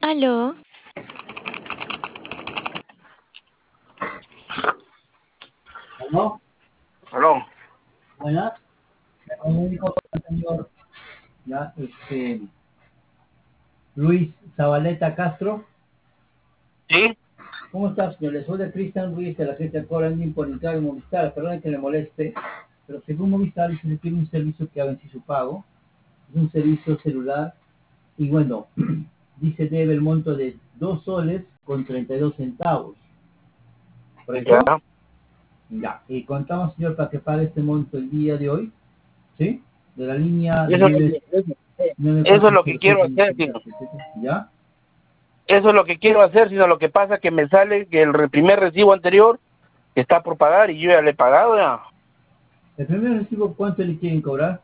Aló, ¿No? Aló. Buenas. Me comunico con el señor, ya, Luis Zabaleta Castro. ¿Sí? ¿Cómo está, señor? Le soy de Cristian Ruiz de la agencia Corandín por entrar en Movistar. Perdón que le moleste, pero según Movistar dice que tiene un servicio que ha vencido su pago. Es un servicio celular y bueno, dice debe el monto de 2 soles con 32 centavos. Ya. ¿Correcto? Ya. Y contamos, señor, para que pague este monto el día de hoy, ¿sí? De la línea Eso, es lo de que- eso, eso es lo que quiero hacer, sino. 9407. ¿Ya? Eso es lo que quiero hacer, sino lo que pasa es que me sale que el primer recibo anterior está por pagar y yo ya le he pagado ya. El primer recibo, ¿cuánto le quieren cobrar?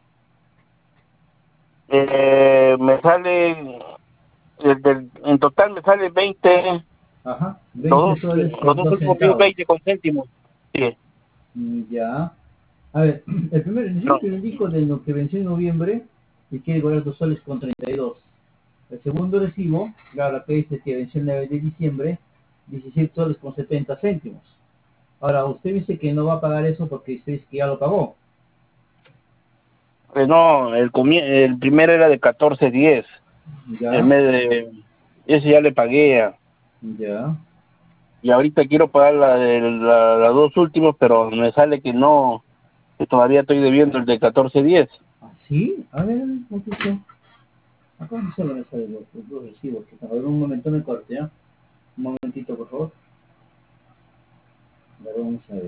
Me sale, en total me sale 20, Ajá, 20 soles los con dos 2 últimos días centavos. 20 con céntimos. Sí, Ya. A ver, el primer recibo no. que le indico de lo que venció en noviembre, le quiere cobrar 2 soles con 32. El segundo recibo, ahora que dice que venció el 9 de diciembre, 17 soles con 70 céntimos. Ahora, usted dice que no va a pagar eso porque usted dice que ya lo pagó. No, el primero era de 14.10. El Ya, mes de... Ese ya le pagué ya. ya. Y ahorita quiero pagar las dos últimos, pero me sale que no, que todavía estoy debiendo el de 14.10. ¿Ah, sí? A ver, un poquito. Acá no solo me salen los dos recibos. Que a ver, un momento me corte, ¿ya? Un momentito, por favor. A ver, vamos a ver.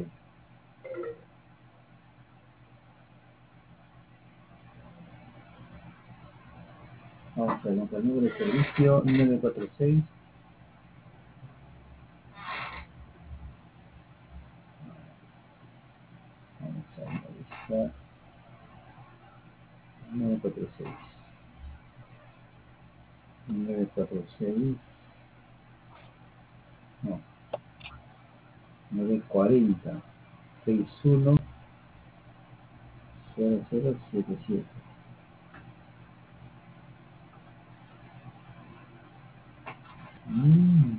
Vamos a ver, vamos al número de servicio 946. Vamos a ver, ahí está. 946. 946. No, 940. 61 0077. Mm.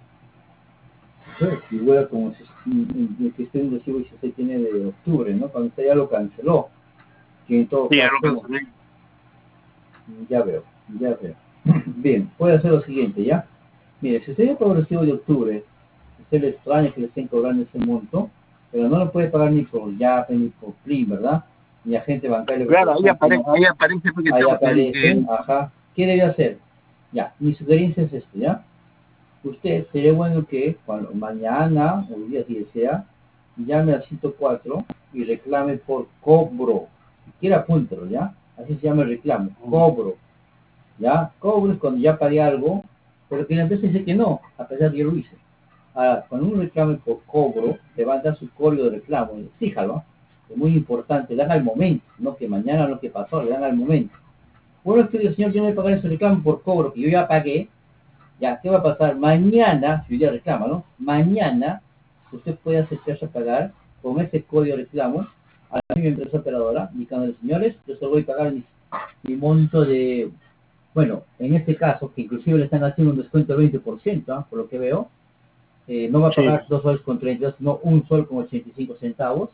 Pues, igual como si que esté un recibo y si usted tiene de octubre, ¿no? Cuando usted ya lo canceló. Que en todo Sí, ya lo caso, cancelé. ya veo, ya veo. Bien, puede hacer lo siguiente, ¿ya? Mire, si usted ya pagó el recibo de octubre, usted le extraña que le estén cobrando ese monto, pero no lo puede pagar ni por YAP ni por PRIM, ¿verdad? Ni agente bancario que Claro, no. ahí aparece porque Ahí tengo aparece, ajá. ¿Qué debe hacer? Ya, mi sugerencia es esto, ¿ya? Usted sería bueno que cuando mañana o el día que sea, llame al 104 y reclame por cobro. Si quiere apúntelo, ¿ya? Así se llama el reclamo, cobro. ¿Ya? Cobro es cuando ya pagué algo, pero que la empresa dice que no, a pesar de que yo lo hice. Ahora, cuando uno reclame por cobro, le va a dar su código de reclamo, y exíjalo, es muy importante, le dan al momento, no que mañana lo que pasó, le dan al momento. Bueno, es que el señor tiene que pagar ese reclamo por cobro que yo ya pagué. Ya, ¿qué va a pasar? Mañana, si hoy día reclama, ¿no? Mañana usted puede acercarse a pagar con ese código de reclamo a la misma empresa operadora, indicando, señores, yo solo voy a pagar mi monto de, bueno, en este caso, que inclusive le están haciendo un descuento del 20%, ¿ah? Por lo que veo, no va a Sí. pagar 2 soles con 32, sino 1 sol con 85 centavos,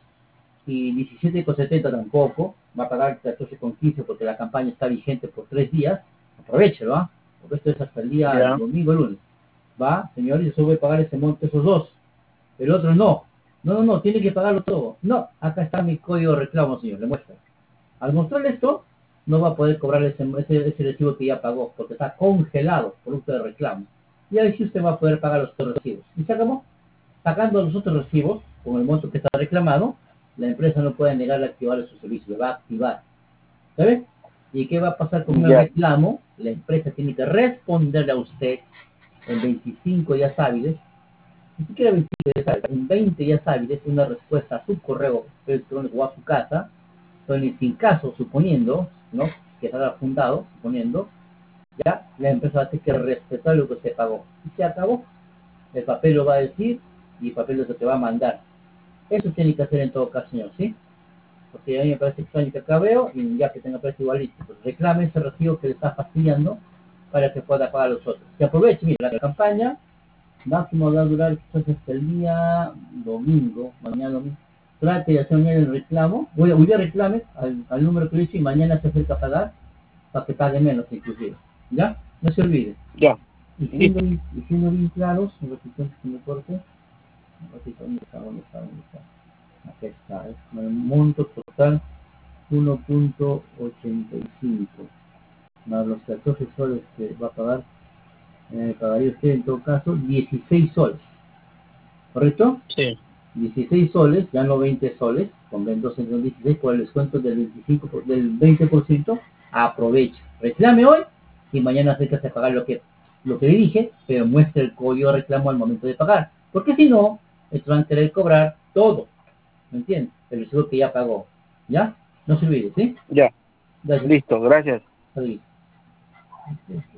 y 17,70 tampoco, va a pagar 14,15 porque la campaña está vigente por 3 días, aprovechelo, ¿ah? Porque esto es hasta el día Ya. domingo, lunes. Va, señores, yo solo voy a pagar ese monto, esos dos, el otro no. No, tiene que pagarlo todo. No, acá está mi código de reclamo, señor, le muestra. Al mostrarle esto, no va a poder cobrar ese recibo que ya pagó, porque está congelado, producto de reclamo. Y ahí sí usted va a poder pagar los otros recibos. Y se acabó. Pagando los otros recibos, con el monto que está reclamado, la empresa no puede negarle a activar su servicio, le va a activar. ¿Sabe? ¿Y qué va a pasar con el Ya. reclamo? La empresa tiene que responderle a usted en 25 días hábiles, ni siquiera 25 días hábiles, en 20 días hábiles, una respuesta a su correo electrónico o a su casa, donde sin caso, suponiendo, ¿no? Que se haya fundado, suponiendo, ya la empresa va a tener que respetar lo que se pagó. Y se acabó. El papel lo va a decir y el papel es lo que va a mandar. Eso tiene que hacer en todo caso, señor, ¿sí? Porque a mí me parece extraño que acá veo y ya que tenga precio igualito, pues reclame ese recibo que le está fastidiando para que pueda pagar los otros. Que aproveche, mira, la campaña máximo va a durar quizás hasta el día domingo, mañana domingo. Trate de hacer el reclamo, hoy día reclame al número que dice y mañana se acerca a pagar para que pague menos inclusive. ¿Ya? No se olvide. Ya, Y listo. siendo bien claros, un ratito antes que me corte, un ratito, ¿dónde está? Aquí está, es el monto total 1.85 más los 14 soles que va a pagar, pagaría usted en todo caso 16 soles, ¿correcto? Sí, 16 soles, ya no 20 soles, con 16 por el descuento del 20%, aprovecha, reclame hoy y mañana acércase a pagar lo que le dije, pero muestre el código de reclamo al momento de pagar, porque si no, esto van a querer cobrar todo, ¿me entiendes? El recibo que ya pagó, ¿ya? No se olvide, ¿sí? ya, Gracias. listo, gracias. Adiós.